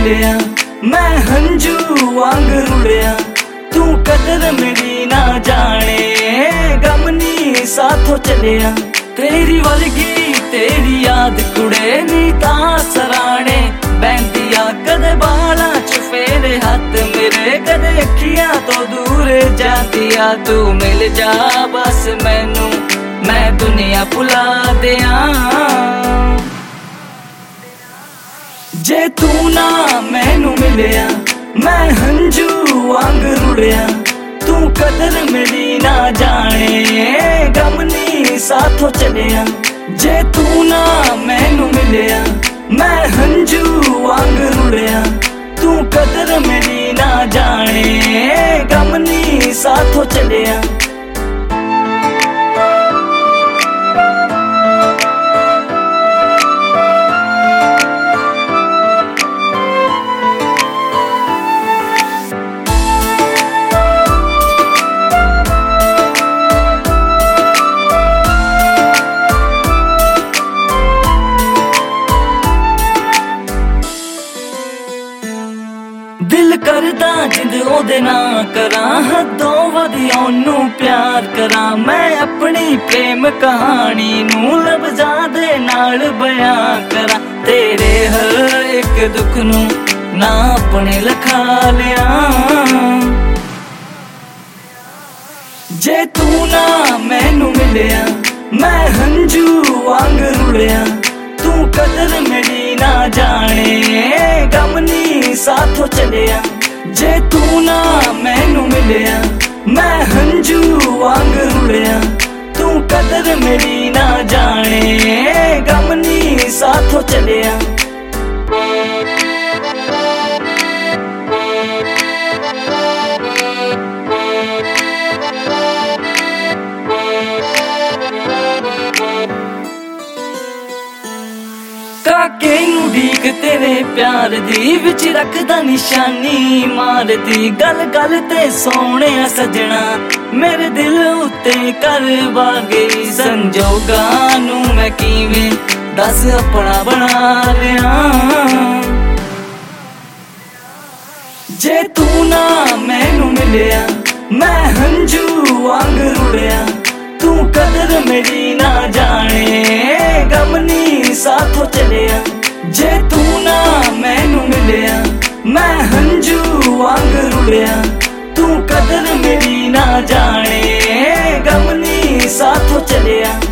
मिलिया मैं हंजू वांग रुड़िया, तू कदर मेरी ना जाने गमनी साथों चलिया। तेरी वर्गी तेरी याद कुड़े नी ता सराणे बैंदिया, कदे बाला च फेरे हाथ मेरे, कदे अखियां तो दूर जातिया। तू मिल जा बस मैनू मैं दुनिया भुला दिया। जे तू ना मैनू मिलिया मैं हंजू वांग रुड़िया, तू कदर मेरी ना जाने गमनी साथों चलिया। जे तू ना मैनू मिलिया मैं हंजू वांग रुड़िया, तू कदर मेरी ना जाने गमनी साथों चलिया। दिल करदा जिंद ओदे ना करा, हदों वधिया ओनू प्यार करा। मैं अपनी प्रेम कहानी नू लफ्ज़ां दे नाल बयां करा। तेरे हर एक दुख नू ना अपने लखा लिया। जे तू ना मैनू मिलिया मैं हंजू वांग रुड़िया, तू कदर मेरी ना जाने गमनी साथों चलिया। जे तू ना मैनू मिलिया मैं हंजू वांग रुड़िया, तू कदर मेरी ना जाने गमनी साथों चलिया। काके नू ढीक तेरे प्यार दी विच रखदा निशानी मारदी। गल गल ते सोने सजना मेरे दिल उत्ते कर बागई। संजोगा नू मैं किवें दस अपना बना लिया। जे तू ना मैनू मिलिया मैं हंजू वांग रुड़िया, तू कदर मेरी ना जाने गमनी साथों चलिया। जे तू ना मैनू मिलिया मैं हंजू वांग रुड़िया, तू कदर मेरी ना जाने गमनी साथों चलिया।